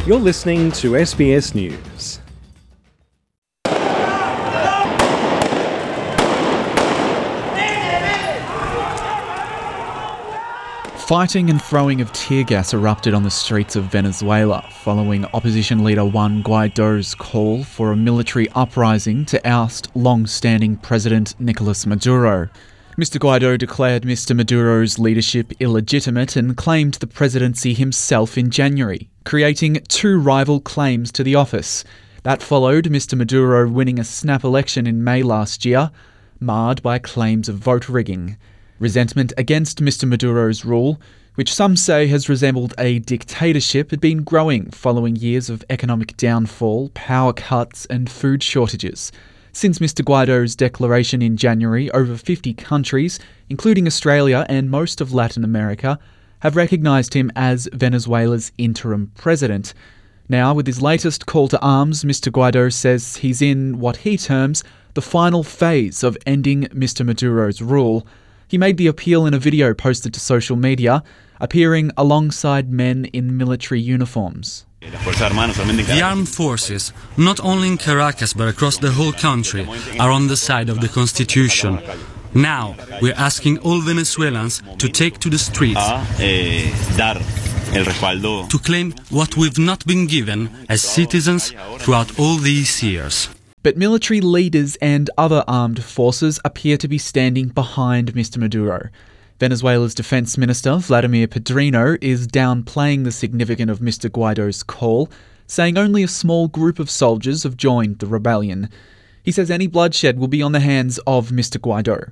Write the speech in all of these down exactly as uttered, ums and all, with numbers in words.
You're listening to S B S News. Fighting and throwing of tear gas erupted on the streets of Venezuela following opposition leader Juan Guaido's call for a military uprising to oust long-standing President Nicolas Maduro. Mister Guaido declared Mister Maduro's leadership illegitimate and claimed the presidency himself in January, creating two rival claims to the office. That followed Mister Maduro winning a snap election in May last year, marred by claims of vote rigging. Resentment against Mister Maduro's rule, which some say has resembled a dictatorship, had been growing following years of economic downfall, power cuts and food shortages. Since Mister Guaido's declaration in January, over fifty countries, including Australia and most of Latin America, have recognised him as Venezuela's interim president. Now, with his latest call to arms, Mister Guaido says he's in what he terms the final phase of ending Mister Maduro's rule. He made the appeal in a video posted to social media, appearing alongside men in military uniforms. The armed forces, not only in Caracas but across the whole country, are on the side of the Constitution. Now, we're asking all Venezuelans to take to the streets to claim what we've not been given as citizens throughout all these years. But military leaders and other armed forces appear to be standing behind Mister Maduro. Venezuela's Defense Minister, Vladimir Pedrino, is downplaying the significance of Mister Guaido's call, saying only a small group of soldiers have joined the rebellion. He says any bloodshed will be on the hands of Mister Guaido.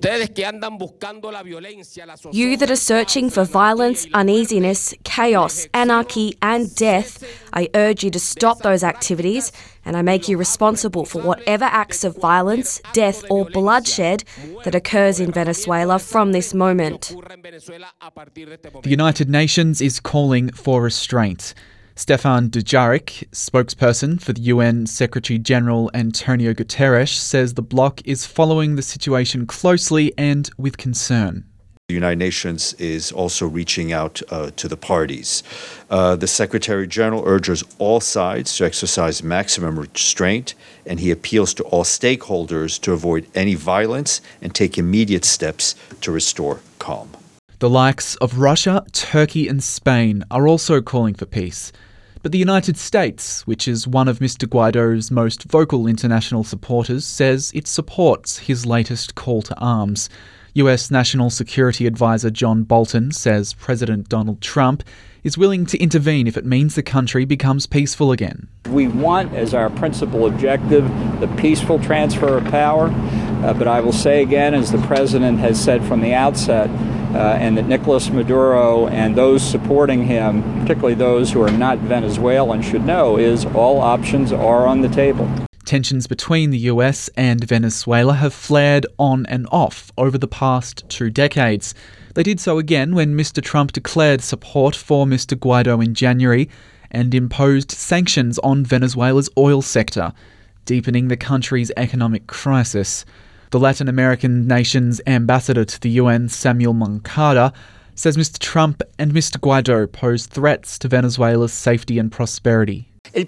You that are searching for violence, uneasiness, chaos, anarchy and death, I urge you to stop those activities, and I make you responsible for whatever acts of violence, death or bloodshed that occurs in Venezuela from this moment. The United Nations is calling for restraint. Stefan Dujarric, spokesperson for the U N Secretary-General Antonio Guterres, says the bloc is following the situation closely and with concern. The United Nations is also reaching out uh, to the parties. Uh, the Secretary-General urges all sides to exercise maximum restraint, and he appeals to all stakeholders to avoid any violence and take immediate steps to restore calm. The likes of Russia, Turkey and Spain are also calling for peace. But the United States, which is one of Mister Guaido's most vocal international supporters, says it supports his latest call to arms. U S National Security Advisor John Bolton says President Donald Trump is willing to intervene if it means the country becomes peaceful again. We want as our principal objective the peaceful transfer of power, uh, but I will say again, as the President has said from the outset, Uh, and that Nicolas Maduro and those supporting him, particularly those who are not Venezuelan, should know is all options are on the table. Tensions between the U S and Venezuela have flared on and off over the past two decades. They did so again when Mister Trump declared support for Mister Guaido in January and imposed sanctions on Venezuela's oil sector, deepening the country's economic crisis. The Latin American nation's ambassador to the U N, Samuel Moncada, says Mister Trump and Mister Guaido pose threats to Venezuela's safety and prosperity.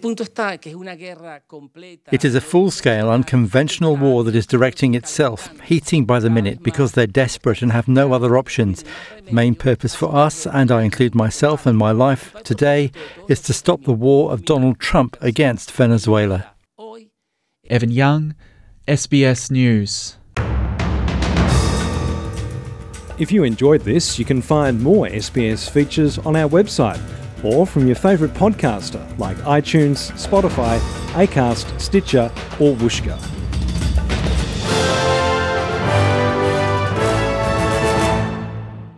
It is a full-scale, unconventional war that is directing itself, heating by the minute because they're desperate and have no other options. The main purpose for us, and I include myself and my life today, is to stop the war of Donald Trump against Venezuela. Evan Young, S B S News. If you enjoyed this, you can find more S B S features on our website or from your favourite podcaster like iTunes, Spotify, Acast, Stitcher or Whooshkaa.